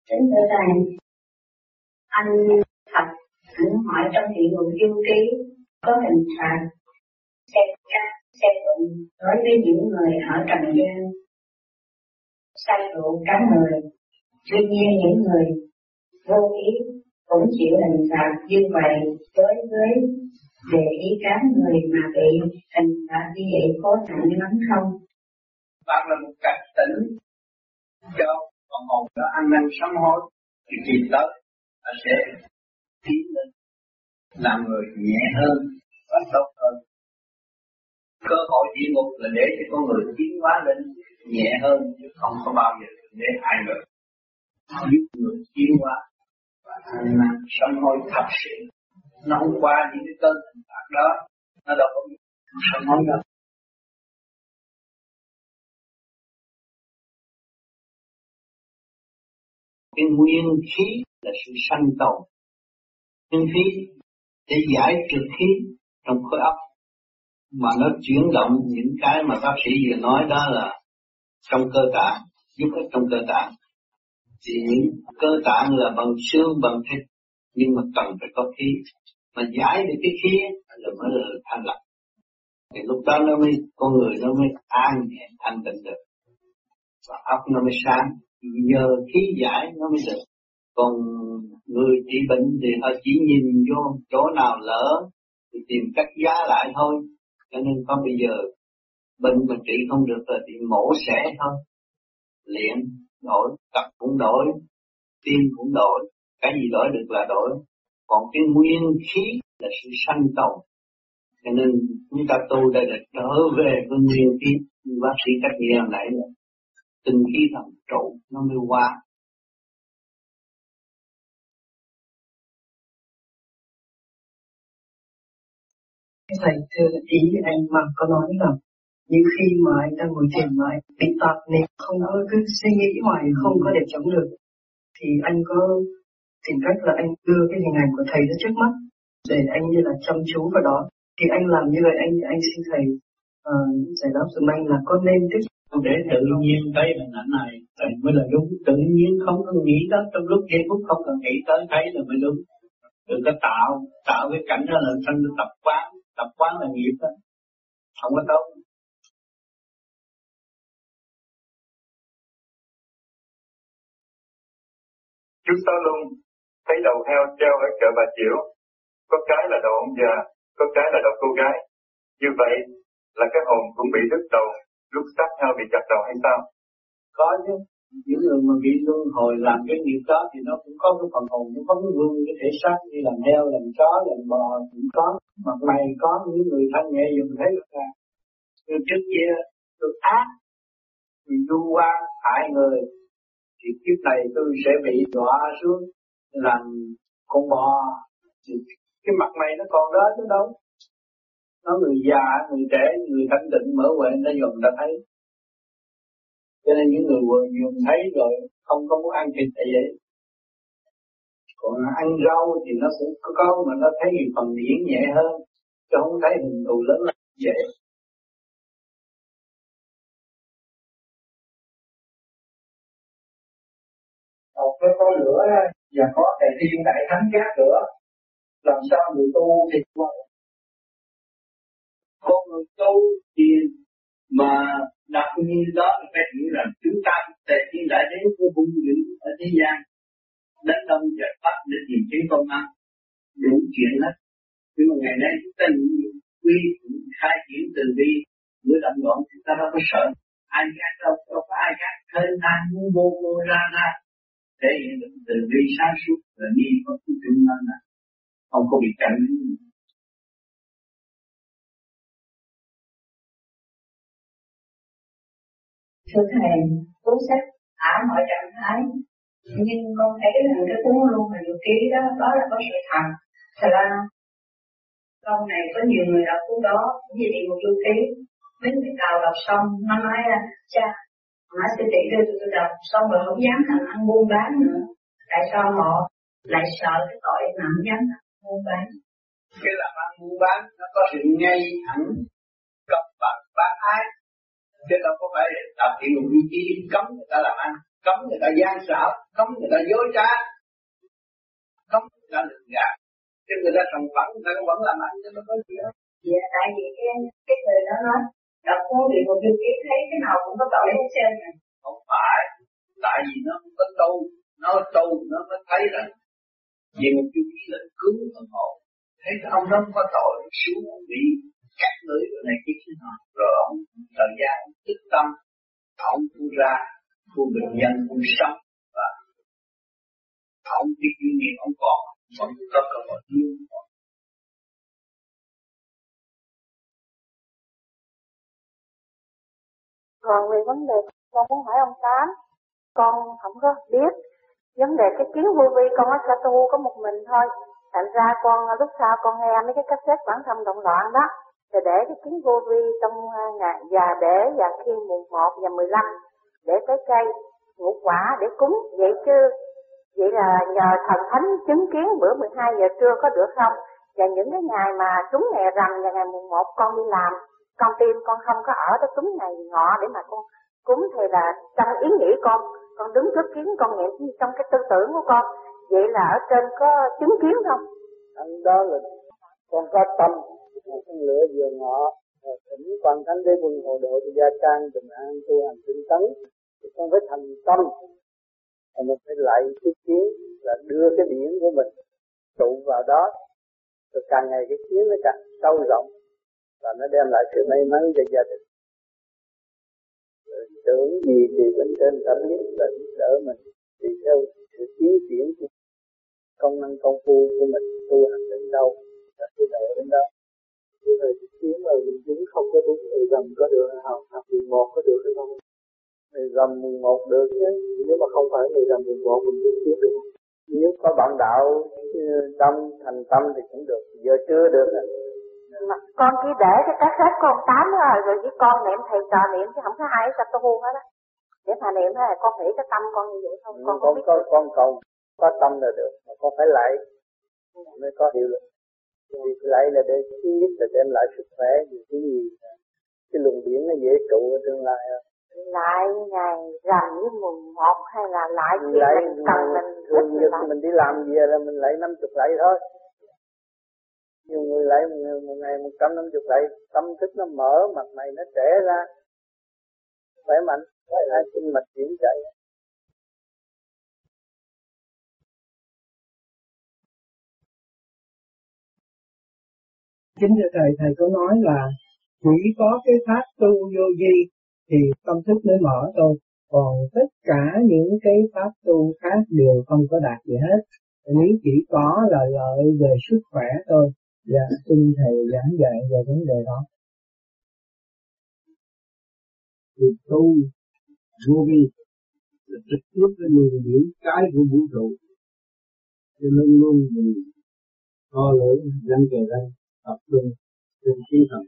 Kính thưa Thầy, anh Thật anh hỏi trong địa ngục du ký có hình phạt xem cát, xem bụng đối với những người ở trần gian say rượu cắn người. Tuy nhiên những người vô ý cũng chịu hình phạt như vậy đối với về ý cắn người mà bị hình phạt như vậy có nặng lắm không? Bạn là một cảnh tỉnh cho con hồn nó ăn năn sám hối thì kỳ tới nó sẽ tiến lên làm người nhẹ hơn và tốt hơn. Cơ hội địa ngục là để cho con người tiến hóa lên nhẹ hơn chứ không có bao giờ để hại người. Giúp người tiến hóa và ăn năn sám hối thật sự. Nó không qua những cái cơn hình phạt đó, nó đâu có biết sám hối đâu. Cái nguyên khí là sự sanh tồn. Nguyên khí để giải trượt khí trong khối óc mà nó chuyển động những cái mà bác sĩ vừa nói đó là trong cơ tạng, giúp ích trong cơ tạng. Thì những cơ tạng là bằng xương bằng thịt nhưng mà cần phải có khí, mà giải được cái khí là mới là thanh lọc. Thì lúc đó nó mới con người nó mới an nhẹ thanh tịnh được và óc nó mới sáng. Nhờ khí giải nó mới được. Còn người trị bệnh thì họ chỉ nhìn vô chỗ nào lỡ thì tìm cách giá lại thôi. Cho nên có bây giờ bệnh mà trị không được là thì mổ xẻ thôi. Luyện đổi, tập cũng đổi, tim cũng đổi, cái gì đổi được là đổi. Còn cái nguyên khí là sự sanh tồn. Cho nên chúng ta tu đây là trở về với nguyên khí. Bác sĩ cách nghĩa hồi nãy là tinh khí thần trụ nó mới qua. Thầy thưa ý anh mà có nói là những khi mà anh đang ngồi thiền mà anh bị tạp niệm không có cứ suy nghĩ hoài không có để chống được thì anh có tìm cách là anh đưa cái hình ảnh của thầy ra trước mắt để anh như là chăm chú vào đó. Thì anh làm như vậy anh xin thầy giải đáp giùm anh là có nên tiếp tục để tự nhiên thấy hình ảnh này thầy mới là đúng. Tự nhiên không có nghĩ đó trong lúc giây phút không cần nghĩ tới thấy là mới đúng. Đừng có tạo cái cảnh đó là thành tập quán là nghiệp đó, không có tốt. Chúng ta luôn thấy đầu heo treo ở chợ Bà Chiểu, có cái là đầu ông già, có cái là đầu cô gái. Như vậy là cái hồn cũng bị đứt đầu lúc xác heo bị chặt đầu hay sao? Có chứ, những người mà bị luân hồi làm cái nghiệp đó thì nó cũng có cái phần hồn, nó có cái vương cái thể xác như làm heo, làm chó, làm bò cũng có, mặt mày có, những người thanh nhẹ dùng thấy được là người trước kia tôi ác, người du quan hại người, thì kiếp này tôi sẽ bị đọa xuống làm con bò, thì cái mặt mày nó còn đó chứ đâu. Nó người già, người trẻ, người thanh tịnh mở huệ người ta dùng người ta thấy. Cho nên những người vừa dùng thấy rồi không có muốn ăn thịt là vậy. Còn ăn rau thì nó cũng có mà nó thấy phần điển nhẹ hơn, chứ không thấy hình thù lớn là vậy. Một cái có lửa và có đại thiên đại thánh gác lửa, làm sao người tu thì qua. Con người tu thì mà đặt như đó thì phải hiểu rằng chúng ta đại thiên đại đế của hung dữ ở thế gian đánh đông dẹp bắt để tìm kiếm công ăn đủ chuyện hết. Nhưng mà ngày nay chúng ta quy khai triển từ bi với động loạn chúng ta đâu có sợ ai gác đâu có ai gác thênh thang vô ra thể hiện được từ bi sáng suốt là đi có cái trung năng là không có bị cạnh. Thưa Thầy, cuốn sách ảo mọi trạng thái, nhưng con thấy rằng cái cuốn luôn mà dự ký đó là có sự thật. Thật ra lâu này có nhiều người đọc cuốn đó cũng như địa ngục du ký, mấy người nào đọc xong nó nói là cha Mã sư tỷ đưa tôi đọc xong rồi không dám làm ăn buôn bán nữa. Tại sao họ lại sợ cái tội nặng dám buôn bán? Cái làm ăn buôn bán nó có sự ngay thẳng công bằng bác ái, chứ đâu có phải đọc địa ngục du ký cấm người ta làm ăn. cấm người ta gian xảo, cấm người ta dối trá, cấm người ta lừa gạt, cho người ta thành phẳng, người ta vẫn làm ăn cho nó có gì đâu. Dạ, tại vì cái người đó nói đọc cuốn Địa Ngục Yêu Kiếp thấy cái nào cũng có tội hết trơn này. Không phải, tại vì nó không có tu, nó mới thấy rằng Địa Ngục Yêu Kiếp là cứu phần hồn. Thấy cái ông đó không có tội, xuống bị cắt lưỡi rồi này kia thế nào, rồi ông thời gian ông tích tâm, ông tu ra, tu bình dân, tu sống và ông biết kinh nghiệm ông còn vẫn có cơ hội yêu. Còn về vấn đề con muốn hỏi ông Tám, con không có biết vấn đề cái kiến vô vi, con ở Sa Tu có một mình thôi. Thành ra con lúc sau con nghe mấy cái cassette bản thân động loạn đó, rồi để cái kiến vô vi trong ngày và khi mùng 1 và 15 để trái cây ngũ quả để cúng vậy chứ. Vậy là nhờ thần thánh chứng kiến bữa 12 giờ trưa có được không? Và những cái ngày mà trúng ngày rằm và ngày mùng 1 con đi làm, con tim con không có ở đó trúng ngày ngọ để mà con cúng, thì là trong ý nghĩ con đứng trước kiến con niệm trong cái tư tưởng của con. Vậy là ở trên có chứng kiến không? Đó là con có tâm, con lửa vừa ngọ, thỉnh quan thánh đế quân hộ độ cho gia can bình an tu hành tinh tấn, thì con phải thành tâm, và mình phải lại cái kiến là đưa cái điển của mình tụ vào đó, rồi càng ngày cái kiến nó càng sâu rộng và nó đem lại sự may mắn cho gia đình. Rồi tưởng gì thì bên trên đã biết là giúp đỡ mình, thì theo sự tiến triển của công năng công phu của mình tu hành đến đâu là cái độ đến đó. Cái thời tiến mà mình chứng không có đúng thì rằm có được hay không? Hoặc 11 có được hay không? Thì rằm 11 được chứ, nếu mà không phải thì rằm 11 mình cũng tiến được. Nếu có bạn đạo đông thành tâm thì cũng được, giờ chưa được rồi. Con chỉ để cái cassette của ông Tám rồi với con niệm thầy trò niệm chứ không có ai Sa Tu hết á. Để mà niệm hay là con nghĩ cái tâm con như vậy không? Con biết con có tâm là được, mà con phải lại mới có hiệu lực. Vì lại là để thứ nhất là đem lại sức khỏe, vì cái gì cái luồng điển nó dễ trụ ở tương lai. Lại ngày rằm với mùng 1 hay là lại khi lại mình cần mình đi làm về là mình lại 50 lại thôi. Nhiều người lại một ngày 150 lại, tâm thức nó mở, mặt mày nó trẻ ra, khỏe mạnh, hai sinh mạch chuyển chạy. Chính như thầy có nói là chỉ có cái pháp tu vô vi thì tâm thức mới mở thôi, còn tất cả những cái pháp tu khác đều không có đạt gì hết. Nếu chỉ có là lợi về sức khỏe thôi, và xin thầy giảng dạy về vấn đề đó. Thì tu vô vi là trực tiếp với luồng điển cái của vũ trụ, cho nên luôn mình co lưỡi răng kề răng tập trung trên khí thần,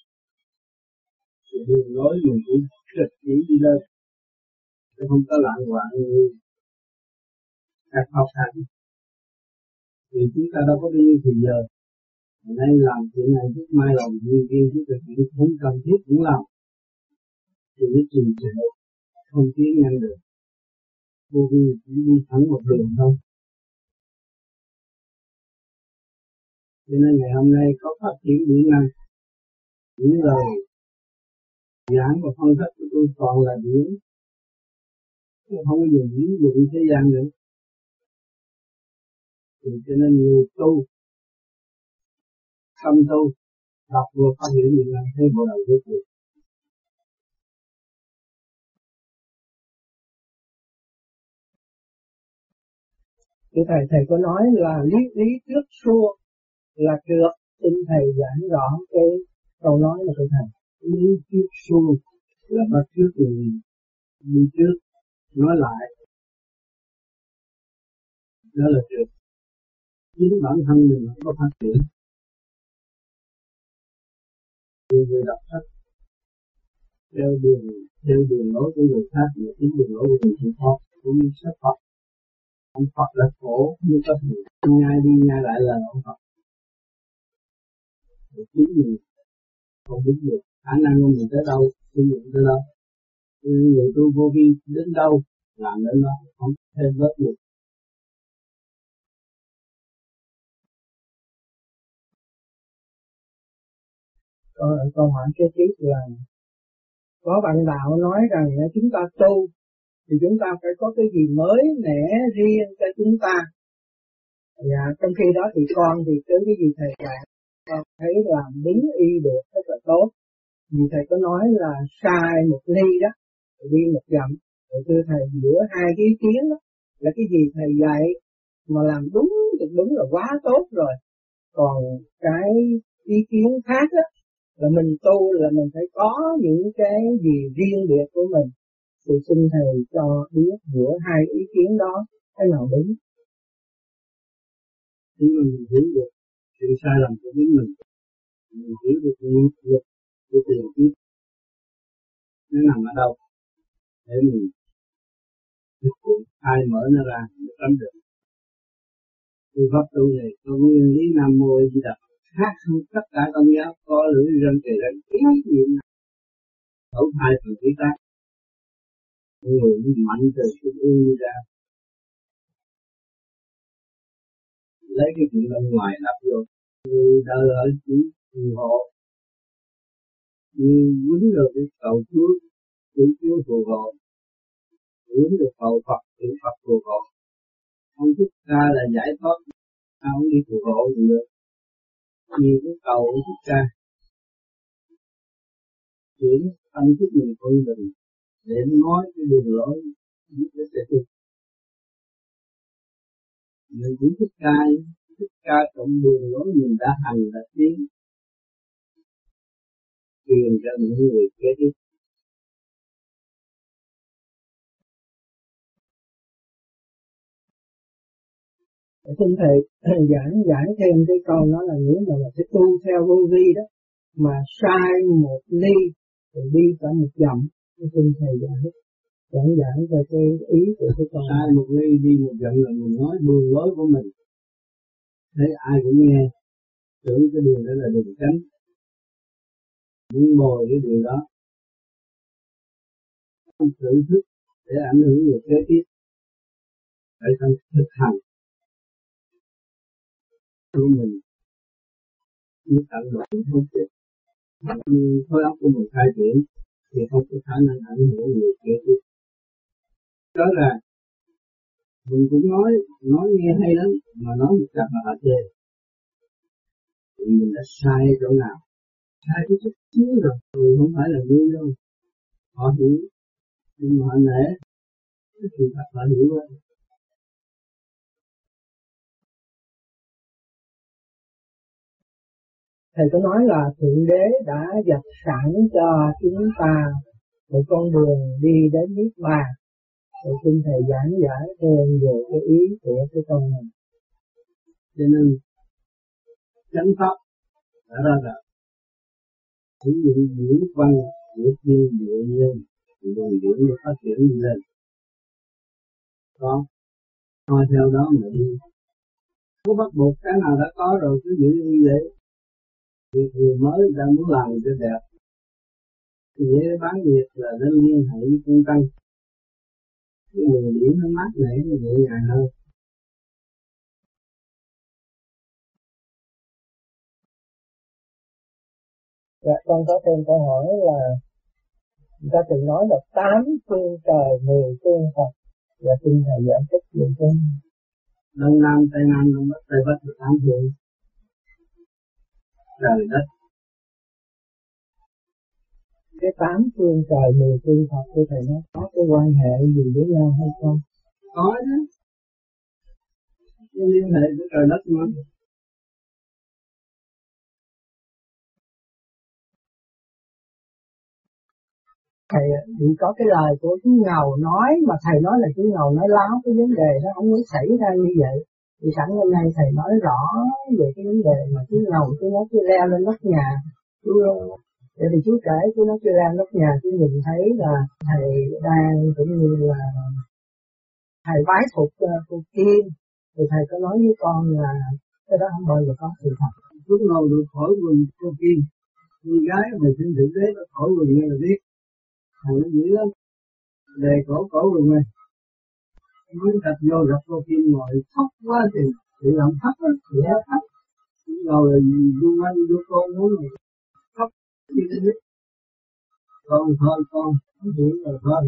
thì đường lối mình chỉ trực chỉ đi lên, chứ không có lạng hoạn như các học hành. Vì chúng ta đâu có bao nhiêu thời giờ, nay làm chuyện này chút mai làm chuyện kia, chứ việc không cần thiết cũng làm, thì nó trì trệ, không tiến nhanh được. Vô vi chỉ đi thẳng một đường thôi. Cho nên ngày hôm nay có phát triển điện năng, những lời giảng và phân tích của tôi toàn là điển, tôi không có dùng ví dụ thế gian nữa. Thì cho nên người tu, tâm tu, đọc vừa phát triển điện năng thấy bộ đầu rất nhiều. Thì thầy có nói là lý trước xua là được, xin thầy giảng rõ cái câu nói này của thầy. Lý trước xua là bắt trước người đi trước nói lại, đó là được. Chính bản thân mình không có phát triển. Nhiều người đọc sách theo đường lối của người khác, mà chính đường lối của người khác cũng như sách Phật. Ông Phật là khổ nhưng có thể nhai đi nhai lại là ông Phật. Rồi chính mình không biết được khả năng của mình tới đâu, kinh nghiệm tới đâu. Người tu vô vi đến đâu làm đến đó, không thêm bớt được. Câu hỏi kế tiếp là có bạn đạo nói rằng chúng ta tu thì chúng ta phải có cái gì mới mẻ riêng cho chúng ta. Dạ, trong khi đó thì con thì cái gì thầy dạy con thấy làm đúng y được rất là tốt. Vì thầy có nói là sai một ly đó, rồi đi một dặm. Rồi thưa thầy, giữa hai cái ý kiến đó là cái gì thầy dạy mà làm đúng thì đúng là quá tốt rồi. Còn cái ý kiến khác đó là mình tu là mình phải có những cái gì riêng biệt của mình. Thì xin thầy cho biết giữa hai ý kiến đó cái nào đúng. Nếu mình hiểu được sự sai lầm của chính mình hiểu được những lực của tiền kiếp nó nằm ở đâu để mình thực hiện khai mở nó ra để tránh được. Phương pháp tu này có nguyên lý Nam Mô A Di Đà khác hơn tất cả tôn giáo, có lưỡi răng kề răng ý niệm ở hai phần khí tác người mạnh từ trung ương đi ra lấy cái chuyện bên ngoài đập vô người đời ở chỉ phù hộ như quýnh được cái cầu Chúa phù hộ, quýnh được cầu Phật Phật phù hộ. Không thích ca là giải thoát, không đi phù hộ gì nữa. Nhiều cái cầu không thích ca chuyển tâm thức mình con mình để nói cái đường lối để sẽ tu. Mình cũng thích ca cộng đường lối mình đã hành đã tiến truyền cho những người kế tiếp. Xin thầy giảng thêm cái câu đó là nếu mà sẽ tu theo vô vi đó mà sai một ly thì đi cả một dặm. Xin thầy giảng về cái ý của cái câu. Sai một ly đi một dặm là mình nói đường lối của mình. Thấy ai cũng nghe, tưởng cái đường đó là đường tránh, muốn ngồi cái đường đó, không tự thức để ảnh hưởng người kế tiếp, phải không thực hành của mình, như tận đoạn không chết, như khối óc của mình khai triển thì không có khả năng ảnh hưởng người kế tiếp. Đó là mình cũng nói nghe hay lắm, mà nói một cách là họ chê. Thì mình đã sai chỗ nào? Sai cái chút xíu rồi, không phải là ngu đâu. Họ hiểu, nhưng mà họ nể, cái sự thật họ hiểu đó. Thầy có nói là Thượng Đế đã dập sẵn cho chúng ta một con đường đi đến Niết Bàn. Thì xin thầy giảng giải thêm về cái ý của cái câu này. Cho nên chánh pháp đã ra đời, sử dụng diễn văn của thiên địa nhân, luồng điển để phát triển đi lên. Đó, coi theo đó mà đi. Có bắt buộc cái nào đã có rồi cứ giữ như vậy. Việc người mới người ta muốn làm cho đẹp, thì dễ bán việc là nên liên hệ với trung tâm. Cái luồng điển nó mát mẻ, nó nhẹ nhàng hơn. Dạ, con có thêm câu hỏi là người ta từng nói là 8 phương trời 10 phương Phật. Dạ, xin thầy giải thích về cái Đông Nam, Tây Nam, Đông Bắc, Tây Bắc là 8 phương. Trời đất. cái 8 phương trời 10 phương Phật của thầy nó có cái quan hệ gì với nhau hay không? Có chứ. Cái liên hệ với trời đất mà. Thầy bị có cái lời của chú Ngầu nói mà thầy nói là chú Ngầu nói láo cái vấn đề đó không có xảy ra như vậy. Thì sẵn hôm nay thầy nói rõ về cái vấn đề mà chú Ngầu chú nói chú leo lên nóc nhà. Chú vậy thì chú kể chú nói chú leo nóc nhà chú nhìn thấy là thầy đang cũng như là thầy vái phục cô Kim. Thì thầy có nói với con là cái đó không bao giờ có sự thật. Chú Ngầu được khỏi quần cô Kim. Con gái mà xin thử thế nó khỏi quần nghe là biết. Thằng nó dữ lắm. Đề cổ quần này. Muốn thật vô gặp cô Kim ngồi khóc quá thì làm thấp á, thì thấp. Rồi vô anh vô con muốn khóc như thế nhất. Con thôi con, không hiểu rồi thôi.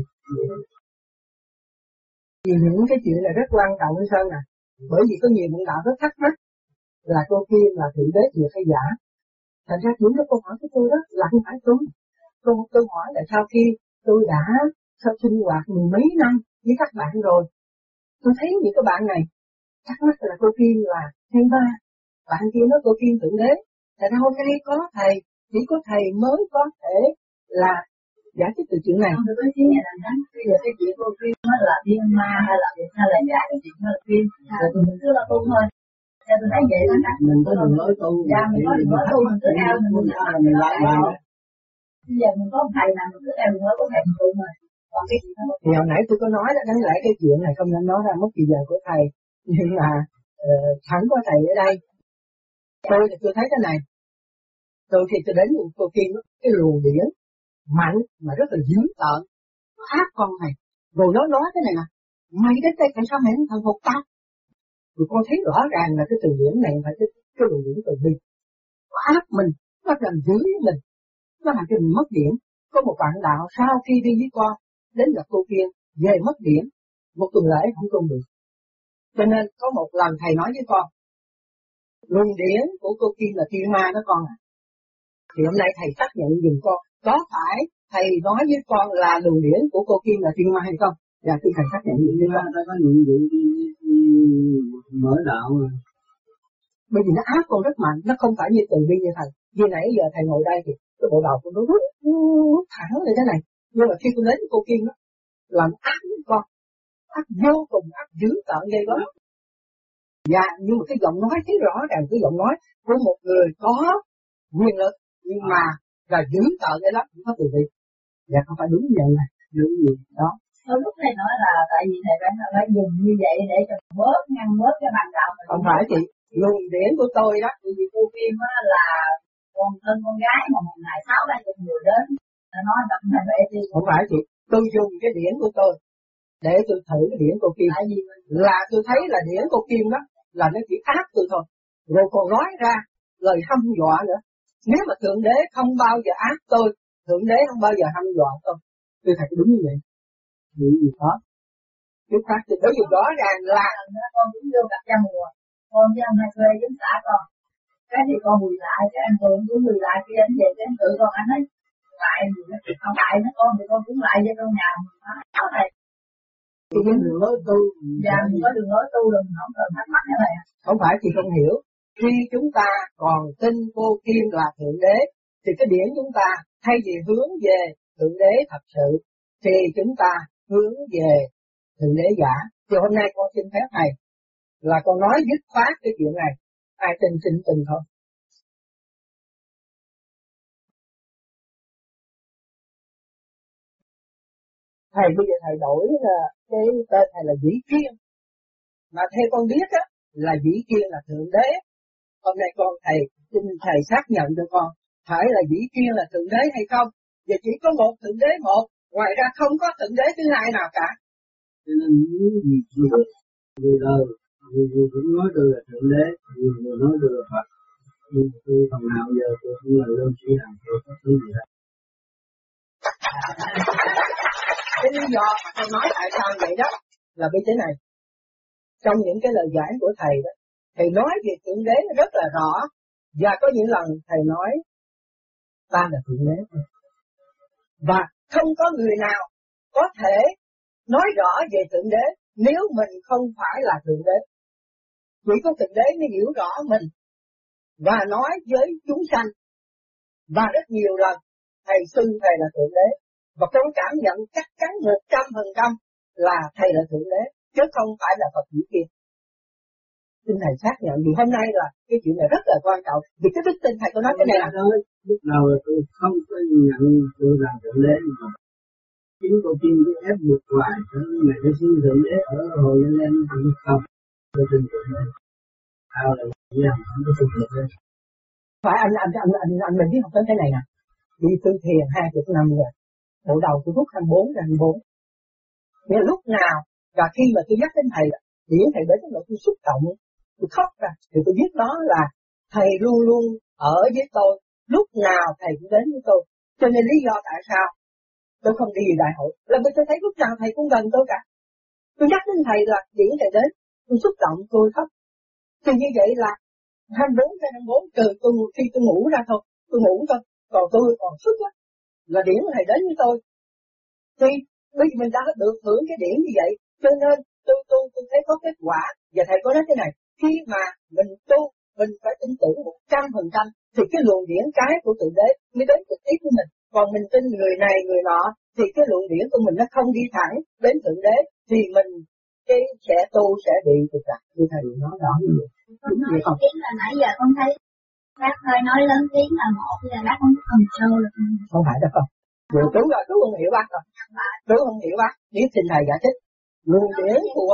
Vì những cái chuyện này rất quan trọng với Sơn nè. Bởi vì có nhiều bạn đạo rất thắc mắc là cô Kim là thượng đế thiệt hay giả. Thành ra những cái câu hỏi của tôi đó là không phải tôi. Tôi hỏi là sau khi tôi đã sinh hoạt mười mấy năm với các bạn rồi, tôi thấy những cái bạn này thắc mắc là cô Kim là thiên ma, bạn kia nói cô Kim thượng đế. Thành ra hôm nay có thầy, chỉ có thầy mới có thể là giải thích từ chuyện này. Không được có chuyện này là nhắn. Bây giờ cái chuyện cô Kim nó là thiên ma hay là giả, cái chuyện nó là Kim. Rồi tụi mình cứ là tu thôi. Theo tôi thấy vậy đó. Mình có đường lối tu. Dạ, mình có đường lối tu, mình cứ theo mình lại bạn. Bây giờ mình có thầy nào mình cứ theo đường lối của thầy mình tu rồi. Còn cái chuyện đó. Thì hồi nãy tôi có nói là đáng lẽ cái chuyện này không nên nói ra mất kỳ giờ của thầy. Nhưng mà thẳng có thầy ở đây. Tôi thì tôi thấy cái này. Tôi khi tôi đến cô Kim, cái luồng điển mạnh mà rất là dữ tợn, áp con này. Rồi nó nói thế này nè, mày đến đây tại sao mày không thần phục tao? Rồi con thấy rõ ràng là cái từ điển này phải cái luồng điển từ bi. Nó áp mình, nó làm dữ mình, nó làm cho mình mất điển. Có một bạn đạo sau khi đi với con đến gặp cô Kim về mất điển, một tuần lễ không tu được. Cho nên có một lần thầy nói với con, luồng điển của cô Kim là thiên ma đó con à. Thì hôm nay thầy xác nhận giùm con, có phải thầy nói với con là luồng điển của cô Kim là thiên ma hay không? Dạ thưa thầy xác nhận giùm với con. Ta có nhiệm vụ đi mở đạo rồi. Bởi vì nó áp con rất mạnh, nó không phải như từ bi như thầy. Như nãy giờ thầy ngồi đây thì cái bộ đầu của nó rút thẳng lên thế này. Nhưng mà khi tôi đến cô Kim đó, làm áp với con, áp vô cùng, áp dữ tợn ghê gớm. Dạ, nhưng mà cái giọng nói thấy rõ ràng cái giọng nói của một người có quyền lực, nhưng mà là dữ tợn cái đó cũng có từ bi. Dạ không phải đúng như vậy này, đúng gì đó. Thôi lúc này nói là tại vì thầy phải dùng như vậy để cho bớt ngăn bớt cái bạn đạo. Không phải chị, luồng điển của tôi đó. Vì cô Kim á là con thân con gái mà một ngày 6-7 người đến, nói đậm thầy vậy thì. Không phải chị, tôi dùng cái điển của tôi để tôi thử cái điển cô Kim. Là tôi thấy là điển cô Kim đó là nó chỉ áp tôi thôi, rồi còn nói ra lời hăm dọa nữa. Nếu mà thượng đế không bao giờ áp tôi, thượng đế không bao giờ hăm dọa tôi. Tôi thấy đúng như vậy. Đúng gì đó. Lúc khác thì đối với rõ ràng là con cũng vô gặp cha mùa, con với anh hai thuê giống xã con. Cái thì con bùi lại, cái anh Cường cũng bùi lại, khi anh về cái anh tự con anh ấy lại gì đó, không lại nó con thì con cũng lại với con nhà nó này. Thì cái đường lối tu. Dạ, mình có đường lối tu rồi mình không cần thắc mắc cái này. Không phải chị không hiểu. Khi chúng ta còn tin cô Kim là thượng đế, thì cái điển chúng ta thay vì hướng về thượng đế thật sự, thì chúng ta hướng về thượng đế giả. Thì hôm nay con xin phép thầy là con nói dứt khoát cái chuyện này. Ai tin xin tin thôi. Thầy bây giờ thầy đổi là cái tên thầy là Vĩ Kiên. Mà theo con biết á, là Vĩ Kiên là thượng đế. Hôm nay con thầy xin thầy xác nhận cho con, phải là Vĩ Kiên là thượng đế hay không? Và chỉ có một thượng đế một, ngoài ra không có thượng đế thứ hai nào cả. Cho nên những gì người đời, người cũng nói tôi là thượng đế, người nói tôi là Phật. Nhưng tôi phần nào giờ tôi cũng là lương sĩ làm tôi có thứ gì đó. Cái lý do mà tôi nói tại sao vậy đó là vì thế này. Trong những cái lời giải của thầy đó, thầy nói về thượng đế rất là rõ. Và có những lần thầy nói ta là thượng đế. Và không có người nào có thể nói rõ về thượng đế nếu mình không phải là thượng đế. Chỉ có thượng đế mới hiểu rõ mình và nói với chúng sanh. Và rất nhiều lần thầy xưng thầy là thượng đế. Và con cảm nhận chắc chắn 100% là thầy là thượng đế, chứ không phải là Phật Vĩ Kiên. Xin thầy xác nhận, vì hôm nay là cái chuyện này rất là quan trọng. Vì cái đức tin thầy có nói cái này là lúc đầu là tôi không có nhận tôi làm thượng đế mà chính cô Kim cứ ép buộc hoài cho ngày tôi xin thượng đế ở Hồ Nhân Lên cũng không tôi tin thượng đế. Sao là không có tin thượng đế? phải anh mình biết học đến cái này nè. Đi tu thiền 20 năm rồi, bộ đầu tôi rút 24 ra 24. Nghĩa lúc nào Và khi mà tôi nhắc đến thầy là điển thầy đến lúc tôi xúc động, tôi khóc ra, thì tôi biết đó là thầy luôn luôn ở với tôi, lúc nào thầy cũng đến với tôi. Cho nên lý do tại sao tôi không đi đại hội là vì tôi thấy lúc nào thầy cũng gần tôi cả. Tôi nhắc đến thầy là điển thầy đến, tôi xúc động, tôi khóc. Thì như vậy là 24/24 từ tôi khi tôi ngủ ra thôi, tôi ngủ thôi, còn tôi còn sức á, là điển thầy đến với tôi. Thì bây giờ mình đã được hưởng cái điển như vậy, cho nên tôi thấy có kết quả. Và thầy có nói thế này, khi mà mình tu, mình phải tin tưởng 100%, thì cái luồng điển cái của Thượng Đế mới đến trực tiếp của mình. Còn mình tin người này người nọ, thì cái luồng điển của mình nó không đi thẳng đến Thượng Đế, thì mình cái sẽ tu sẽ bị trục trặc. Như thầy nói rõ như vậy. Đúng vậy không? Tiếng là nãy giờ con thấy bác hơi nói lớn tiếng là một, là bác không có cần sâu được. Không phải đâu không. Rồi chú rồi, chú không hiểu bác rồi. Chú không hiểu bác, nếu xin thầy giải thích. Luồng điển của...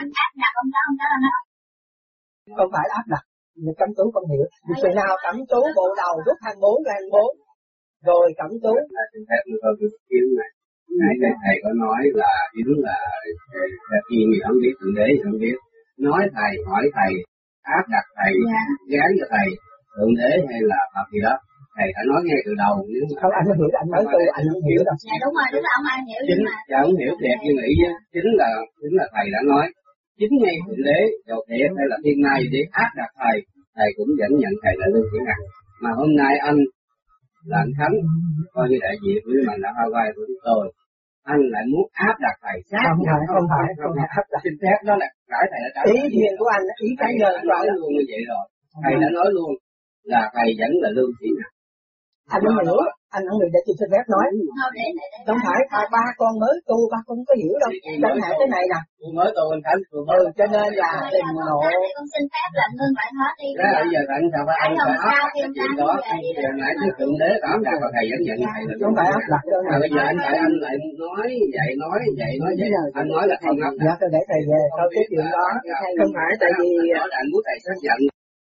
Không phải áp đặt, nhưng cấm chú không hiểu. Khi nào cấm chú bộ đầu rút 24 ra 24, rồi cấm chú. Xin phép tôi kiến này. Nãy thầy có nói là chính là khi người không biết Thượng Đế không biết. Nói thầy, hỏi thầy, áp đặt thầy, gán cho thầy, Thượng Đế hay là Phật gì đó. Thầy phải nói ngay từ đầu. Nếu mà không, anh không hiểu, anh nói tôi, anh không hiểu đâu. Dạ đúng rồi, ông ai hiểu. Chính là không hiểu thiệt như nghĩ chứ. Chính là thầy đã nói. Chính ngay Thượng Đế, dầu thiệt hay là thiên nay để áp đặt thầy cũng vẫn nhận thầy là lương thiện hằng. Mà hôm nay anh là anh Khánh, coi như đại diện với mình đã hoa vai của chúng tôi. Anh lại muốn áp đặt thầy. Không phải áp đặt. Xin phép đó là cãi thầy đã cãi. Ý duyên của anh, ý cá nhân của anh luôn như vậy rồi. Thầy đã nói luôn là thầy vẫn là lương thiện hằng. Anh không hiểu, anh không hiểu để tôi xin phép nói. Không phải ba con mới tu, ba con không có hiểu đâu. Chẳng hạn thế này nè. Tôi mới tu anh Khánh. Cho nên là tình nộ. Con xin phép làm ngưng lại hết đi. Thế bây giờ anh sao phải anh phải áp cái chuyện đó. Giờ nãy cái Thượng Đế áp đặt và thầy vẫn nhận thầy là không phải áp đặt đâu. Bây giờ anh lại nói vậy. Anh nói là không áp đặt. Dạ, tôi để thầy về sau cái chuyện đó. Không phải tại vì anh muốn thầy xác nhận.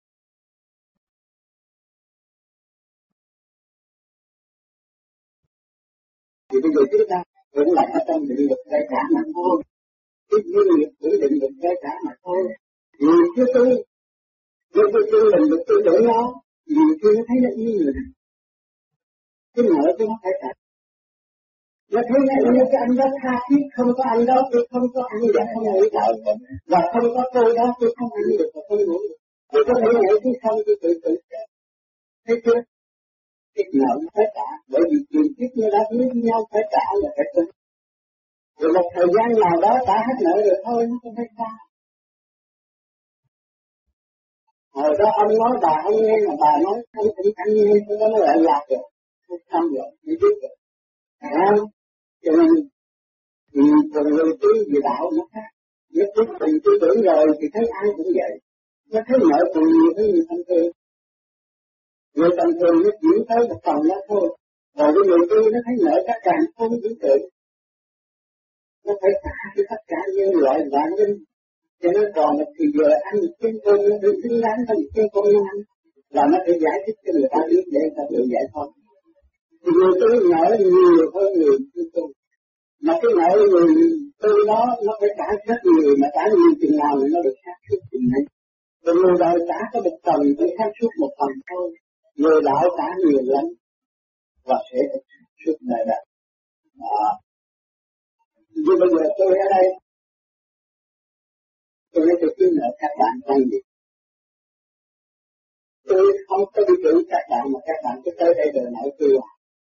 Thì bây giờ chúng ta vẫn lại ở trong định lực khai trả mà thôi. Cái duyên nghiệp của định lực khai trả mà thôi. Người chưa tu, người chưa định lực tu đổi nó, người chưa thấy nó như người này. Cái nợ của nó phải trả. Nó thấy như cái anh đó tha thiết, không có anh đó tôi không có ăn và không ngủ được. Và không có cô đó tôi không ăn được và không ngủ được. Tôi có thể nhảy xuống sông tôi tự chết. Thấy chưa? Cái nợ nó phải trả, bởi vì chuyện tiếp nó đã với nhau phải trả là phải trả. Rồi một thời gian nào đó trả hết nợ rồi thôi, nó không phải trả. Hồi đó ông nói bà không nghe mà bà nói không cũng anh nghe, nó lại lạc rồi. Không xong rồi, mới biết rồi. Cho nên, phần người tư về đạo nó khác. Nếu mình tư tưởng rồi thì thấy ai cũng vậy. Nó thấy nợ còn nhiều hơn người thông thường. Người tầm thường nó chuyển tới một phần đó thôi. Rồi cái người tư nó thấy nợ các càng không tưởng tượng. Nó phải trả cho tất cả nhân loại vạn linh. Cho nên còn một thì giờ ăn một chân cơm nó được xứng đáng hơn một chân cơm nó ăn. Là nó phải giải thích cho người ta biết để người ta tự giải thoát. Thì người tư nợ nhiều hơn người tư. Mà cái nợ người tư đó nó phải trả rất nhiều, mà trả nhiều chừng nào thì nó được khác suốt chừng này. Còn người đời trả có một phần phải khác suốt một phần thôi. Người đạo trả nhiều lắm và sẽ suốt đời đời. Nhưng bây giờ tôi ở đây, tôi nói tôi xin nợ các bạn quan gì. Tôi không có đi cử các bạn mà các bạn cứ tới đây đời nợ tôi à.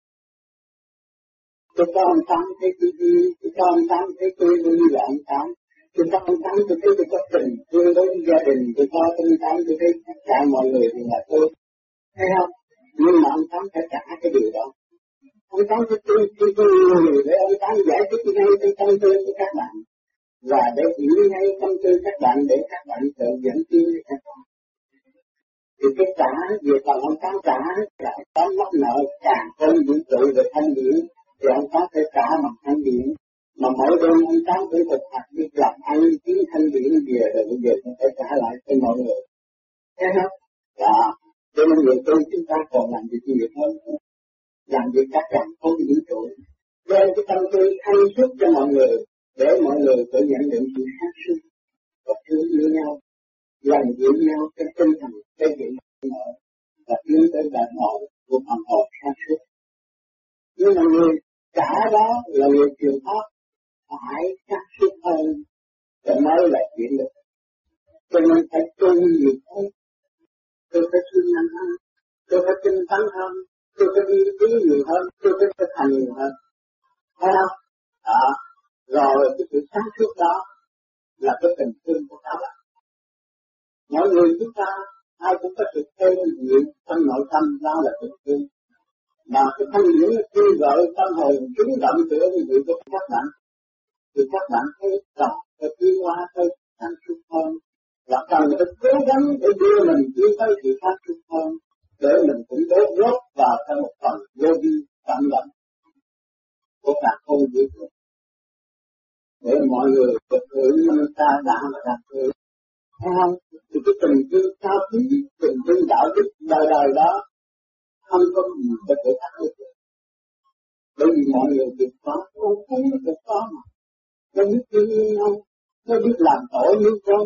Tôi có ông Tám thấy tôi đi, tôi có ông Tám thấy tôi như là ông Tám. Tôi có ông Tám tôi thấy tôi có tình thương đối với gia đình, tôi có ông Tám tôi thấy tất cả mọi người thì là tôi. Thấy không? Nhưng mà ông Tám phải trả cái điều đó. Ông Tám phải tôi người để ông Tám giải thích ngay trong tâm tư của các bạn. Và để hiểu ngay tâm tư các bạn để các bạn tự dẫn tiến với các bạn. Thì cái trả về phần ông Tám trả là ông Tám mắc nợ càng hơn vũ trụ về thanh điển. Thì ông Tám phải trả bằng thanh điển. Mà mỗi đêm ông Tám phải thực hành đi làm ăn tiếng thanh điển về rồi bây giờ phải trả lại cho mọi người. Thấy không? Đó. Cho nên người tôi chúng ta còn làm việc nhiều hơn. Làm việc các càng không vũ trụ. Cho nên cái tâm tư thanh suốt cho mọi người. để mọi người tự nhận định sự sáng suốt và thương yêu nhau, làm yêu nhau trong tinh thần xây dựng nội và tiến tới đại nội của phần hồn sáng suốt. Nhưng mà người cả đó là người truyền pháp phải sáng suốt hơn để mới là chuyện được. Cho nên phải tu nhiều hơn, tôi phải thương nhanh hơn, tôi phải tinh tấn hơn, tôi phải đi tiến nhiều hơn, tôi phải thực hành nhiều hơn. Thấy không? Đó. Rồi cái sự sáng suốt đó là cái tình thương của các bạn. Mọi người chúng ta ai cũng có sự thêm diện trong nội tâm, đó là tình thương. Mà cái thanh điển kêu gọi tâm hồn chúng động sự như vậy của các bạn, thì các bạn thấy rõ cái tiến hóa tới sáng suốt hơn, và cần phải cố gắng để đưa mình tiến tới sự sáng suốt hơn, để mình cũng đốt góp vào trong một phần vô vi cảm động của cả không vũ trụ, để mọi người được hưởng nâng ta đã và đạt hưởng. Thấy không? Thì cái tình thương cao quý, tình thương đạo đức đời đời đó không có gì có thể thắc được. Bởi vì mọi người được có, không thấy nó được có mà. Nó biết thương yêu nhau, nó biết làm tội nuôi con,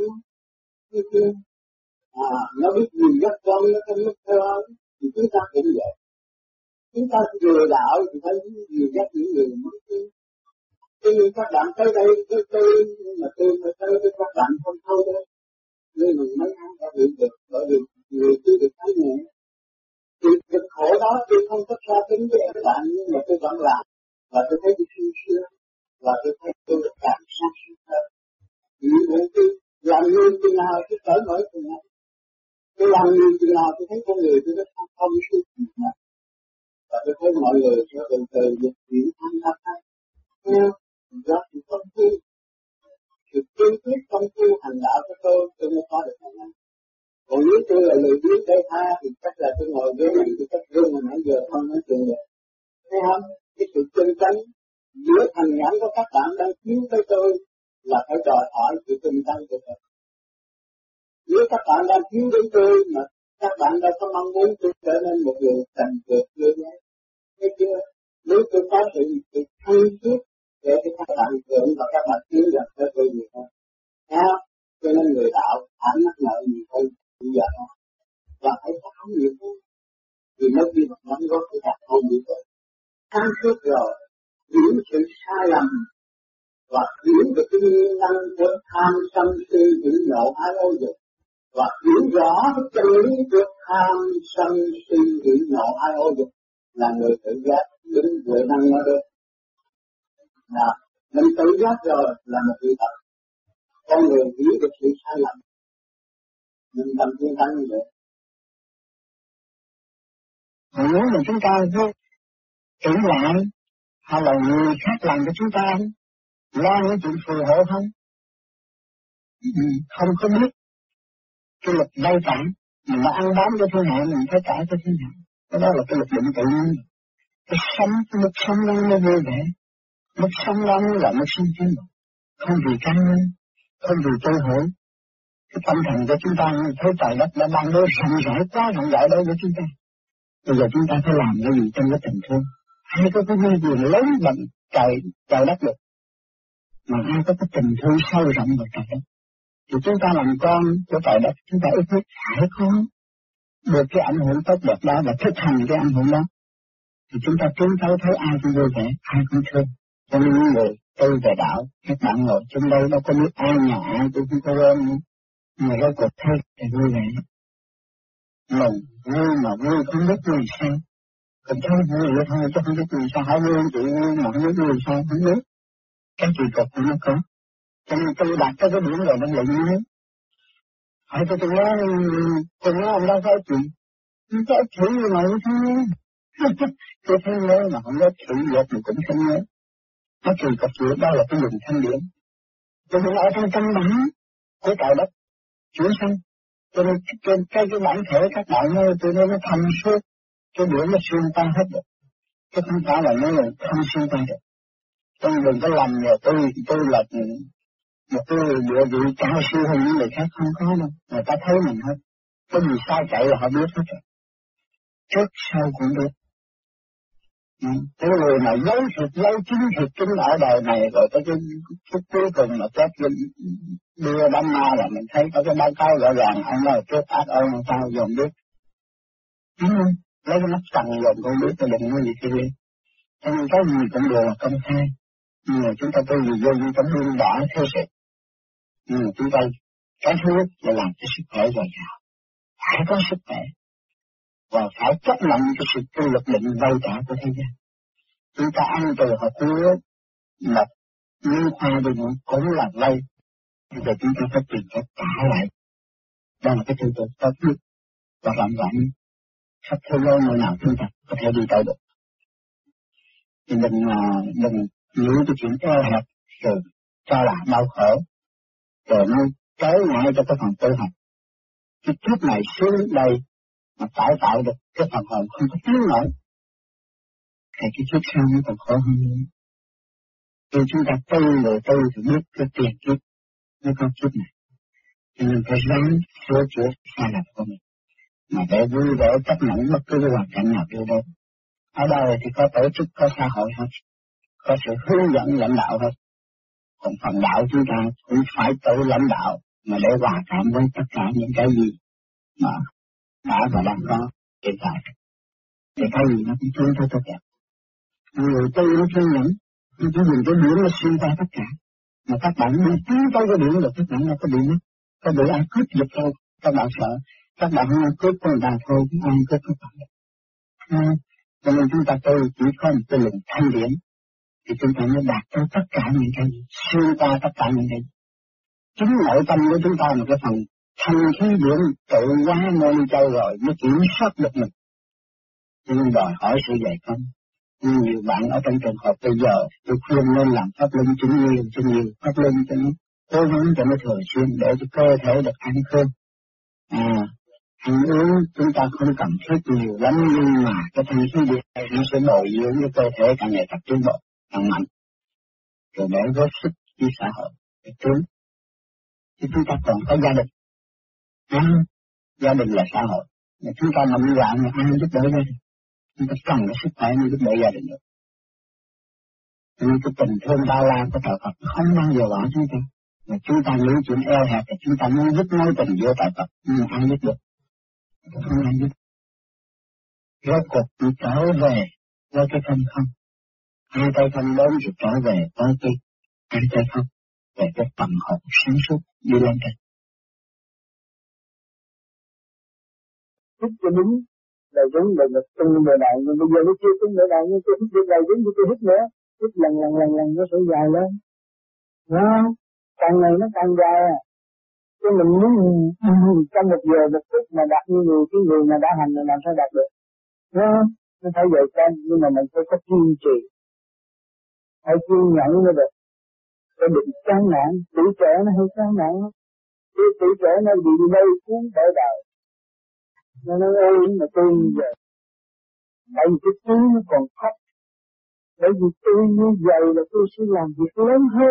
nó biết gì dắt con nó không biết theo ơn, thì chúng ta cũng vậy. Chúng ta vừa đạo thì phải gì dắt những người mới thương. Cho nên các bạn tới đây, tôi mà tôi phải tới với các bạn không thôi đâu. Nhưng mà mấy tháng đã hiểu được, bởi vì người tôi được thấy nhẹ. Thì việc khổ đó tôi không có tra tính với các bạn, nhưng mà tôi vẫn làm. Và tôi thấy tôi sung sướng, và tôi thấy tôi được cảm sáng suốt hơn. Vì vậy tôi làm nhiều chừng nào tôi cởi mở chừng nào. Tôi làm nhiều chừng nào tôi thấy con người tôi nó không suốt chừng nào. Và tôi thấy mọi người sẽ từ từ được chuyển tham gia thay. Theo, do sự công phu, sự kiên quyết công phu hành đạo của tôi mới có được ngày nay. Còn nếu tôi là người biết đây tha thì chắc là tôi ngồi ghế này tôi chắc rung mà nãy giờ không nói chuyện được. Thấy không? Cái sự chân chánh giữa thành nhãn của các bạn đang chiếu tới tôi là phải đòi hỏi sự chân chánh của tôi. Nếu các bạn đang chiếu đến tôi mà các bạn đã có mong muốn tôi trở nên một người thành vượt như thế. Thấy chưa? Nếu tôi có sự thanh suốt để cho các bạn tưởng và các bạn chiếu được tới tôi nhiều hơn. Thấy không? Cho nên người đạo thẳng mắc nợ nhiều hơn bây giờ đó. Và phải tháo nhiều hơn. Vì mới khi mà đóng góp của các không bị tội. Sáng suốt rồi, hiểu sự sai lầm và hiểu được cái nguyên nhân của tham sân si hỉ nộ ái ố dục, và hiểu rõ cái chân lý của tham sân si hỉ nộ ái ố dục là người tự giác đứng huệ năng nó được. Mình tự giác rồi là một sự thật. Con người hiểu được sự sai lầm, mình làm thiên thắng như vậy. Nếu mà chúng ta tưởng lại hay là người khác làm cho chúng ta lo những chuyện phù hộ không? Không có biết cái luật vay trả, mình đã ăn bám cho thiên hạ mình phải trả cho thiên hạ. Cái đó là cái luật định tự nhiên. Cái mức sống đó nó vui vẻ, mức sống đó là mức sinh tiến bộ. Không vì căn nguyên, không vì tôi hữu. Cái tâm thần của chúng ta thấy trời đất đã ban bố rộng rãi quá rộng rãi đối với chúng ta. Bây giờ chúng ta phải làm cái gì trong cái tình thương? Ai có cái duyên gì lớn bằng trời đất được? Mà ai có cái tình thương sâu rộng vào trời đất? Thì chúng ta làm con của trời đất, chúng ta ít nhất phải có được cái ảnh hưởng tốt đẹp đó và thực hành cái ảnh hưởng đó. Thì chúng ta tiến tới thấy ai cũng vui vẻ, ai cũng thương. Cho nên những người tu về đạo, các bạn ngồi trong đây đâu có biết ai nhà ai tôi không có quên nữa. Mà rốt cuộc thấy thì vui vẻ. Mình vui mà vui không biết vui sao. Còn thấy vui vậy thôi chứ không biết vui sao. Hỏi vui chị vui mà không biết vui sao, không biết. Cái kỳ cục của nó có. Cho nên tôi đặt cái điểm rồi nó lệnh nói. Hỏi tôi nói ông đâu có chuyện. Không có chuyện gì mà không thấy. Tôi thấy nhớ mà không có chuyện gì thì cũng không nhớ. Nó kỳ cục gì đó là cái dùng thanh điển. Cho nên ở trong căn bản của trời đất chuyển sanh. Cho nên cái bản thể các bạn ơi, tôi nói nó thông suốt, cái điển nó xuyên ta hết được. Chứ không phải là nó không xuyên ta được. Tôi đừng có lầm rồi tôi là một cái địa vị cao siêu hơn những người khác, không có đâu. Người ta thấy mình hết. Cái gì sai chạy là họ biết hết rồi. Trước sau cũng biết. Cái người mà giấu chính thiệt chính ở đời này rồi tới cái cuối cùng là chết đưa đám ma là mình thấy có cái báo cáo rõ ràng ông nói trước ác ôn sao dồn biết. Lấy cái mắt tầng dồn con biết tôi đừng có gì kia đi. Cho nên cái gì cũng đều là công khai. Nhưng mà chúng ta tôi gì vô như trong buông bỏ theo sự. Nhưng mà chúng ta cái thứ nhất là làm cho sức khỏe dồi dào. Phải có sức khỏe. Và phải chấp nhận cái sự quy luật định vay trả của thế gian. Chúng ta ăn từ hộp lúa mật miếng khoa đi cũng là vay. Bây giờ chúng ta phải tìm cách trả lại. Đó là cái tư tưởng tốt nhất. Và làm vậy sắp thế giới nơi nào chúng ta có thể đi tới được. Thì đừng nghĩ cái chuyện eo hẹp rồi cho là đau khổ. Rồi nó tới ngay cho cái phần tư hành. Cái kiếp này xuống đây mà tái tạo được cái phần hồn không có tiếng nổi. Thì cái kiếp sau nó còn khổ hơn nữa. Khi chúng ta tu rồi tu thì biết cái tiền kiếp nó có kiếp này. Cho nên phải ráng sửa chữa sai lầm của mình. Mà để vui vẻ chấp nhận bất cứ cái hoàn cảnh nào đưa đến. Ở đây thì có tổ chức, có xã hội hết. Có sự hướng dẫn lãnh đạo hết. Còn phần đạo chúng ta cũng phải tự lãnh đạo mà để hòa cảm với tất cả những cái gì mà đã và đang có hiện tại. Thì cái gì nó cũng thương thôi tốt đẹp. Người tu nó thương nhẫn, nhưng chỉ dùng cái điểm nó xuyên qua tất cả. Mà các bạn đi tiến tới cái điểm được, các bạn là có điểm đó. Có bị ai cướp giật thôi, các bạn sợ. Các bạn không cướp của người ta thôi, ai cướp các bạn được. Cho nên chúng ta tu chỉ có một cái luồng thanh điển, thì chúng ta mới đạt tới tất cả những cái gì, xuyên qua tất cả những cái gì. Chính nội tâm của chúng ta là cái phần thanh khí điển tự hóa môn châu rồi mới kiểm soát được mình. Cho nên đòi hỏi sự dạy công. Nhưng nhiều bạn ở trong trường hợp bây giờ, tôi khuyên nên làm pháp luân cho nhiều pháp luân cho nó cố gắng cho nó thường xuyên để cho cơ thể được an khương. Ăn uống chúng ta không cần thiết nhiều lắm nhưng mà cái thanh khí điển này nó sẽ bồi dưỡng cái cơ thể càng ngày càng tiến bộ, càng mạnh. Rồi để góp sức với xã hội, để tướng. Chứ chúng ta còn có gia đình. Gia đình là xã hội. Mà chúng ta mạnh dạn là ai giúp đỡ gia đình. Chúng ta cần cái sức khỏe mới giúp đỡ gia đình được. Nhưng cái tình thương bao la của trời Phật không bao giờ bỏ chúng ta. Mà chúng ta nghĩ chuyện eo hẹp thì chúng ta muốn giúp mối tình giữa trời Phật. Nhưng ai giúp được. Không ai giúp. Rốt cuộc chỉ trở về với cái thân không. Hai tay không đến thì trở về với cái tay không. Về cái tầm hồn sáng suốt đi lên trên. Hít cho đúng là giống là một tung người đại, nhưng bây giờ nó chưa tung người đại, nhưng tôi hít được này giống như tôi hít nữa, hít lần nó sẽ dài lên. Đó, càng ngày nó càng dài à. Chứ mình muốn trong một giờ một phút mà đạt như cái người mà đã hành là làm sao đạt được. Đó, nó phải vậy con, nhưng mà mình phải có kiên trì, phải kiên nhẫn mới được. Phải đừng chán nản, tuổi trẻ nó hơi chán nản lắm. Tuổi trẻ nó bị lây cuốn bởi đời. Nó nói ôi mà tôi như vậy. Tại vì cái túi nó còn thấp. Bởi vì tôi như vậy là tôi sẽ làm việc lớn hơn.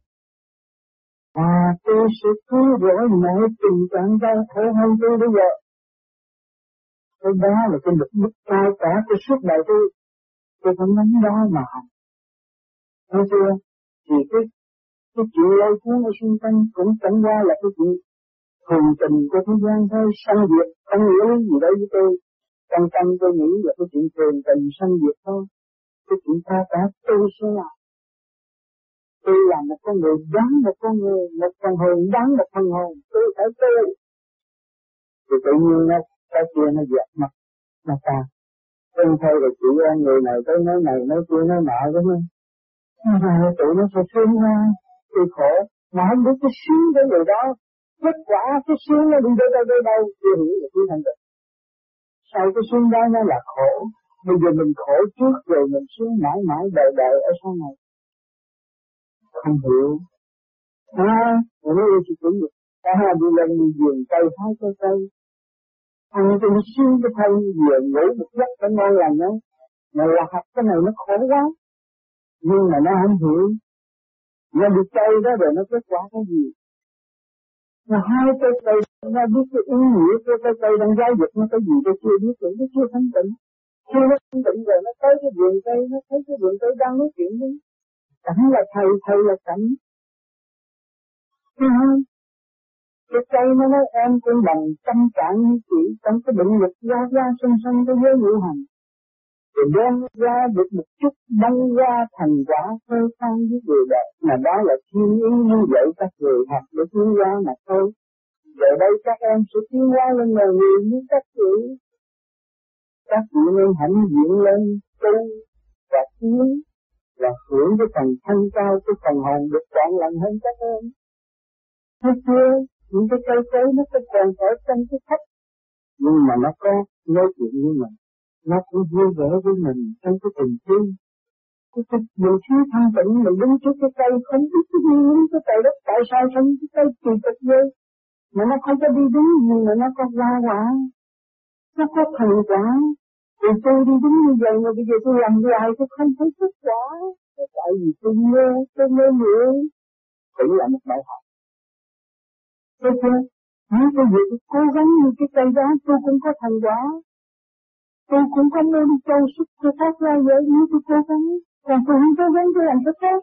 Tôi sẽ cứu rỗi mọi tình trạng đau khổ hơn tôi bây giờ. Cái đó là cái mục đích cao cả của suốt đời tôi. Tôi phải nắm đó mà hành. Thấy chưa? Vì cái chuyện lôi cuốn ở xung quanh cũng chẳng qua là cái chuyện thường tình của thế gian thôi, sanh diệt, không nghĩa lý gì đấy với tôi. Trong tâm tôi nghĩ là cái chuyện thường tình sanh diệt thôi. Cái chuyện cao cả tôi sẽ làm. Tôi là một con người đáng một con người, một phần hồn đáng một phần hồn, tôi phải tu. Thì tự nhiên cái kia nó dẹp mặt, nó ta. Không thôi là chỉ người này tới nói này, nói kia nói nọ đúng không? Tụi nó sẽ sướng ra, tôi khổ, mà không biết cái sướng của người đó. Kết quả cái sướng nó đi đâu, chưa hiểu được cái thành tựu. Sau cái sướng đó nó là khổ, bây giờ mình khổ trước rồi mình sướng mãi mãi đời ở sau này. Không hiểu. Rồi nó yêu chị cũng được. Đi lên đi vườn cây, hái cây. Ăn cho nó sướng cái thân, vừa ngủ một giấc phải ngon lành đó. Mà lạc cái này nó khổ quá. Nhưng mà nó không hiểu. Nó đi cây đó rồi nó kết quả cái gì? Nó hai cây, nó biết cái ý nghĩa của cái cây đang giáo dục nó cái gì tôi chưa biết được, nó chưa thanh tịnh. Khi nó thanh tịnh rồi nó tới cái vườn cây, nó thấy cái vườn cây đang nói chuyện với cảnh là thầy, thầy là cảnh. Thấy không? Cái cây nó nói em cũng bằng tâm trạng như chị trong cái định lực ra sân sân cái giới ngũ hành. Rồi đem ra được một chút đăng ra thành quả phơi phan với người đời. Mà đó là thiên ý như vậy các người học để tiến hóa mà thôi. Giờ đây các em sẽ tiến hóa lên là người như các chị. Các chị nên hãnh diện lên tu và tiến và hưởng cái phần thanh cao, cái phần hồn được trọn lành hơn các em. Thấy chưa? Những cái cây cối nó có còn ở trong cái thấp, nhưng mà nó có nói chuyện với mình, nó cũng vui vẻ với mình trong cái tình thương. Mình thiếu thanh tịnh, mình đứng trước cái cây không biết cái gì, cái cây đất tại sao sống cái cây kỳ cực vậy? Mà nó không có đi đúng gì mà nó có hoa quả, nó có thành quả. Rồi tôi đi đúng như vậy mà bây giờ tôi làm lại tôi không thấy kết quả. Tại vì tôi mơ nhiều. Cũng là một bài học. Thấy chưa? Nếu tôi việc cố gắng như cái cây đó tôi cũng có thành quả. Tôi cũng có nơi đi châu sức tôi phát ra vậy nếu tôi cố gắng. Còn tôi không cố gắng tôi làm sao tốt.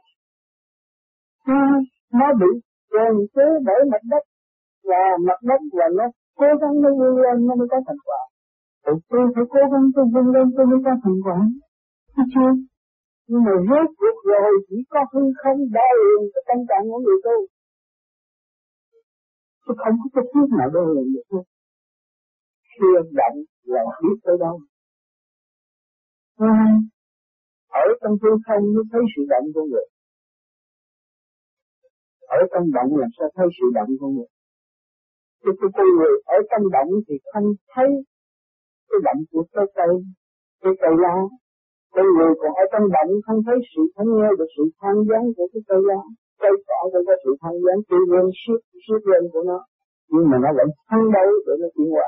Nó bị kềm chế bởi mặt đất. Và mặt đất là nó cố gắng nó vươn lên nó mới có thành quả. Tôi phải cố gắng tôi vươn lên tôi mới có thành quả. Thấy chưa? Nhưng mà rốt cuộc rồi chỉ có hư không đo lường cái tâm trạng của người tu. Chứ không có cái thứ nào đo lường được hết. Thiên động là biết tới đâu. Ở trong hư không mới thấy sự động của người. Ở trong động làm sao thấy sự động của người. Chứ cái người ở trong động thì không thấy cái động của cái cây lá. Cái người còn ở trong động không thấy sự, không nghe được sự than vãn của cái cây lá. Cây cỏ cũng có sự than vãn tự nhiên siết lên của nó. Nhưng mà nó vẫn phấn đấu để nó tiến hóa.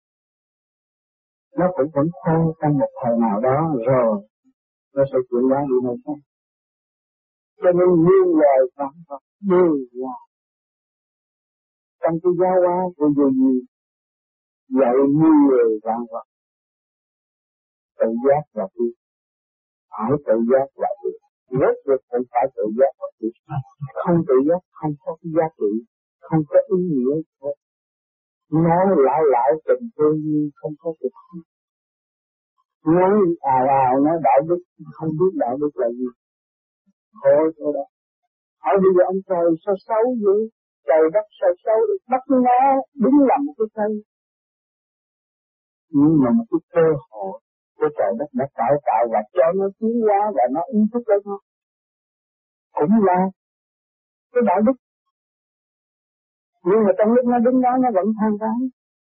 Nó cũng vẫn khô trong một thời nào đó rồi nó sẽ chuyển hóa đi nơi khác. Cho nên nhiều loài vạn vật đều là trong cái giáo hóa của vô vi dạy nhiều người vạn vật tự giác là biết, phải tự giác là biết, rốt cuộc cũng phải tự giác là biết. Không tự giác không có cái giá trị, không có ý nghĩa hết. Nói lại tình thương nhưng không có thực hiện. Nói nói đạo đức không biết đạo đức là gì. Thôi đó. Hỏi bây giờ ông trời sao xấu vậy? Trời đất sao xấu được bắt nó đứng làm một cái cây. Nhưng mà một cái cơ hội của trời đất đã tạo và cho nó tiến hóa và nó ý thức lên nó. Cũng là cái đạo đức. Nhưng mà trong lúc nó đứng đó nó vẫn than vãn.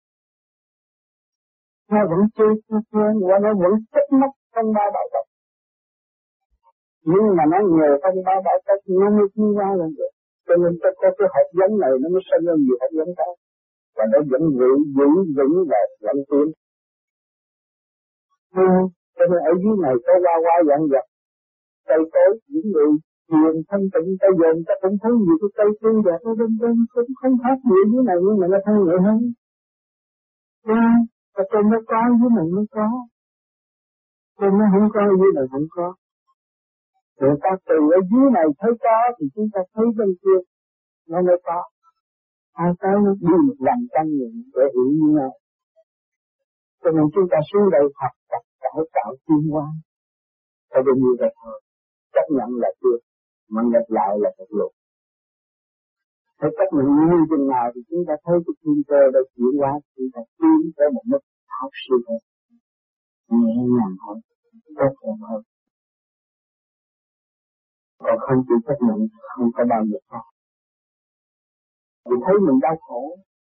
Nó vẫn chê và nó vẫn trách móc trong ba đạo tộc. Nhưng mà nó nhờ trong ba đạo tộc nó mới tiến hóa lên được. Cho nên có cái hạt giống này nó mới sinh ra nhiều hạt giống khác. Và nó vẫn giữ vững và vẫn tiến. Cho nên ở dưới này có qua dọn dẹp. Cây cối, những người hiền thanh tịnh tay dồn ta cũng thấy nhiều cái cây tươi đẹp ở bên cũng không khác gì dưới này nhưng mà nó thanh nhẹ hơn. Và trên nó có dưới này mới có. Trên nó không có dưới này không có. Người ta từ ở dưới này thấy có thì chúng ta thấy bên kia nó mới có. Hai cái nó đi làm căn nhận để hiểu như nhau. Cho nên chúng ta xuống đây học tập cải tạo tiến hóa. Cho nên như vậy thôi. Chấp nhận là chưa, mà nghịch lại là thật luật. Thế chấp nhận như thế nào thì chúng ta thấy cái thiên cơ đã chuyển hóa, chúng ta tiến tới một mức học sư hơn, nhẹ nhàng hơn, tốt đẹp hơn. Còn không chịu chấp nhận không có bao giờ có. Vì thấy mình đau khổ.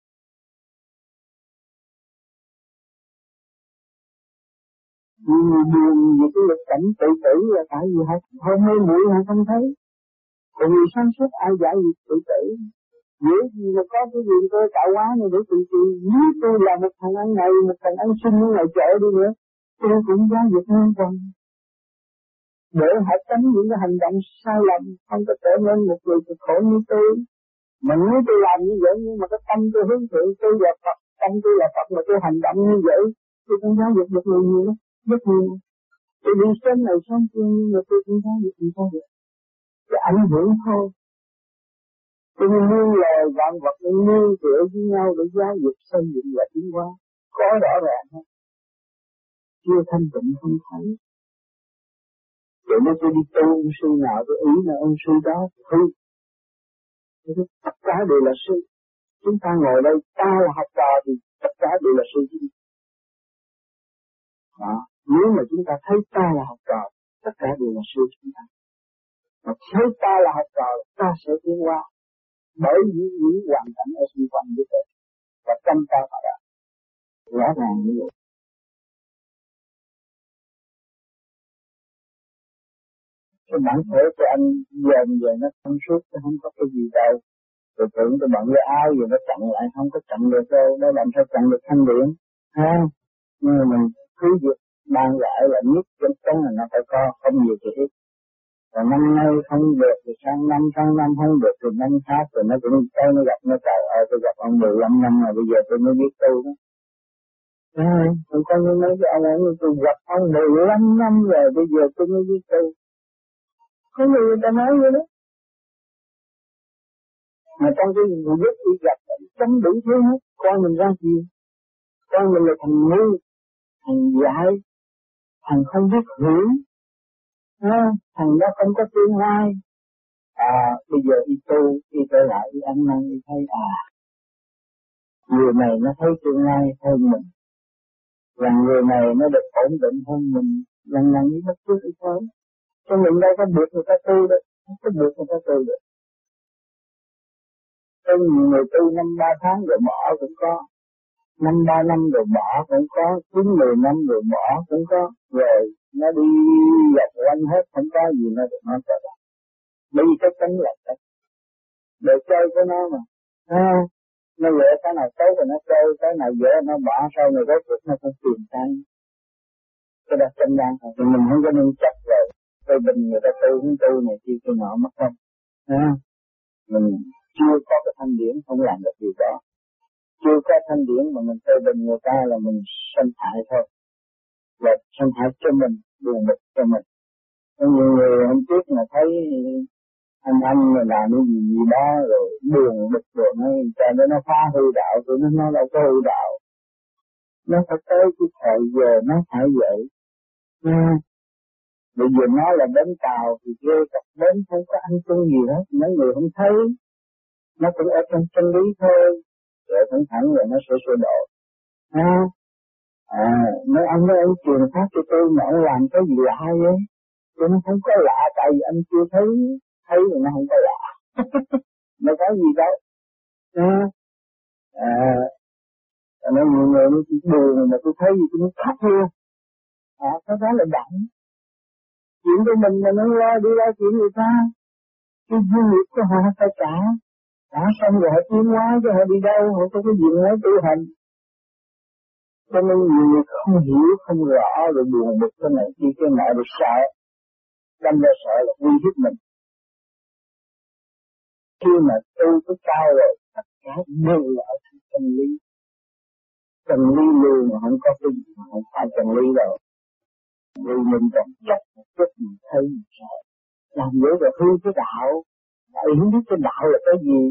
Nhưng người buồn vì cái lực cảnh tự tử là tại vì hơi mê muội hay không thấy. Còn người sáng suốt ai dạy gì tự tử. Dễ gì mà có cái gì tôi tạo hóa này để tự tử. Nếu tôi là một thằng ăn này, một thằng ăn xin như ngày chợ đi nữa, tôi cũng giáo dục nhân quần. Để hãy tránh những cái hành động sai lầm, không có trở nên một người cực khổ như tôi. Mà nếu tôi làm như vậy nhưng mà cái tâm tôi hướng thượng, tôi là Phật, tâm tôi là Phật mà tôi hành động như vậy, tôi cũng giáo dục được người nhiều lắm. rất nhiều. Tôi đi sớm này sáng kia nhưng mà tôi cũng thấy gì không được. Cái ảnh hưởng thôi. Tôi nuôi loài vạn vật nó nuôi tựa với nhau để giáo dục xây dựng và tiến hóa. Có rõ ràng không? Chưa thanh tịnh không thấy. Rồi nếu tôi đi tu ông sư nào tôi ý là ông sư đó hư. Tất cả đều là sư. Chúng ta ngồi đây ta là học trò thì tất cả đều là sư. Đó. Nếu mà chúng ta thấy ta là học trò, tất cả đều là sư chúng ta. Mà thấy ta là học trò, ta sẽ tiến qua bởi những hoàn cảnh ở xung quanh như thế và tâm ta mà ra rõ ràng như vậy. Cái bản thể của anh dần dần nó thông suốt, nó không có cái gì đâu. Rồi tưởng tôi bận cái áo gì nó chặn lại, không có chặn được đâu, nó làm sao chặn được thanh điển, ha? Nhưng mà mình cứ việc ban rãi là nhất chân chắn là nó phải có, không nhiều thì ít. Và năm nay không được thì sang năm không được thì năm khác rồi nó cũng tới nó gặp nó trời ơi tôi gặp ông 15 năm rồi bây giờ tôi mới biết tu đó. Không có như mấy cái ông ấy tôi gặp ông 15 năm rồi bây giờ tôi mới biết tu. Có người ta nói vậy đó. Mà trong cái người biết đi gặp chống đủ thứ hết, con mình ra gì? Con mình là thằng ngu, thằng dại, thằng không biết hưởng. Thằng đó không có tương lai. Bây giờ đi tu, đi trở lại, đi ăn năn, đi thấy người này nó thấy tương lai hơn mình. Và người này nó được ổn định hơn mình. Lần đi mất trước đi thôi. Cho mình đâu có được người ta tu được, không có được người ta tu được. Có nhiều người tu 5-3 tháng rồi bỏ cũng có. 5-3 năm rồi bỏ cũng có. 9-10 năm rồi bỏ cũng có. Rồi nó đi dọc quanh hết, không có gì nó được nó trở lại. Bởi vì cái tính là cách. Để chơi của nó mà. Nó lựa cái nào tốt rồi nó chơi, cái nào dễ nó bỏ, sau này rốt cuộc nó không tìm tay. Cái đó chân đang thôi. Thì mình không có nên chấp rồi. Tôi bình người ta tu, không tu này kia kia nọ mất không. Mình chưa có cái thanh điển không làm được điều đó. Chưa có thanh điển mà mình phê bình người ta là mình sanh hại thôi. Và sanh hại cho mình, buồn bực cho mình. Có nhiều người hôm trước mà thấy anh mà làm cái gì đó rồi buồn bực rồi cho nó phá hư đạo, tụi nó đâu có hư đạo. Nó phải tới cái thời giờ nó phải vậy. Bây giờ nó là bến tàu thì ghê cặp bến không có ăn chung gì hết, mấy người không thấy. Nó cũng ở trong chân lý thôi, rồi thẳng thẳng rồi nó sẽ sửa độ. Mấy ông truyền pháp cho tôi mà ông làm cái gì lạ vậy? Tôi nó không có lạ tại vì anh chưa thấy thì nó không có lạ. Nó có gì đâu. Nó nhiều người nó chỉ buồn mà tôi thấy gì tôi mới khóc luôn. Cái đó là đặng. Chuyện của mình mà nó lo đi ra chuyện người ta. Cái duyên nghiệp của họ phải trả. Đã xong rồi họ tiến hóa chứ họ đi đâu, họ có cái gì nói tu hành. Cho nên nhiều người không hiểu, không rõ rồi buồn bực cái này kia cái nọ rồi sợ. Đâm ra sợ là uy hiếp mình. Khi mà tu có cao rồi, tất cả đều là ở trong chân lý. Chân lý luôn mà không có cái gì mà không phải chân lý đâu. Vì mình còn chấp một chút mình thấy mình sợ. Làm vậy rồi hư cái đạo. Tại vì không biết cái đạo là cái gì.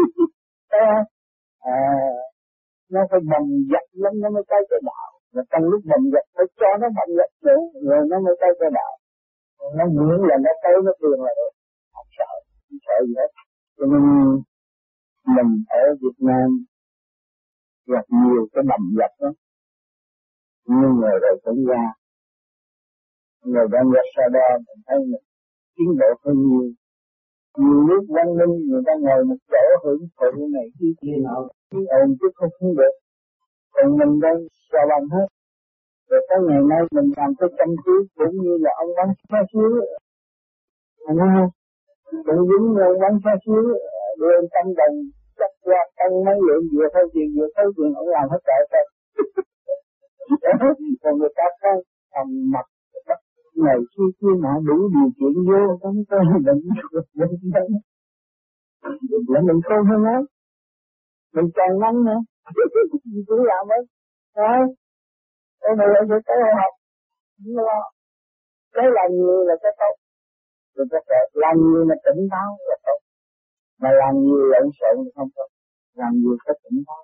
Nó phải bầm dập lắm nó mới tới cái đạo. Và trong lúc bầm dập phải cho nó bầm dập chứ. Rồi nó mới tới cái đạo. Nó muốn là nó tới nó thường là được. Không sợ gì hết. Cho nên mình ở Việt Nam gặp nhiều cái bầm dập đó. Nhưng người rồi cũng ra. Người đang ra sau đó mình thấy mình tiến bộ hơn nhiều. Nhiều nước văn minh người ta ngồi một chỗ hưởng thụ này kia nọ, cái ồn chứ không được. Còn mình đây xà bằng hết. Rồi tới ngày nay mình làm cái chăm cứu cũng như là ông bán xá xíu. Anh nói không? Cũng giống như ông bán xá xíu, đưa ông tâm đồng, chắc qua tăng mấy lượng vừa thấy chuyện, ông làm hết trọi thôi. Còn người ta có thầm mặt ngày kia nọ đủ điều kiện vô trong cái bệnh là mình khôn hơn á, mình càng nắng nữa, mình cứ làm ấy, thôi, cái này anh sẽ tới học, không lo. Cái làm nhiều là cái tốt. Đừng có sợ, làm nhiều mà tỉnh táo là tốt. Mà làm nhiều lộn xộn thì không tốt. Làm nhiều có tỉnh táo